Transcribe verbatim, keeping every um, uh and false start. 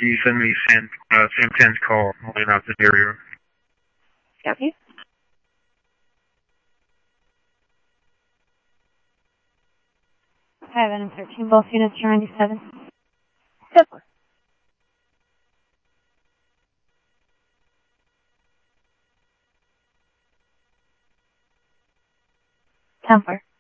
Can you send me Sam, uh, Sam ten's call line out to the area? Copy. five Adam thirteen, both units are ninety-seven. Step four. ten four.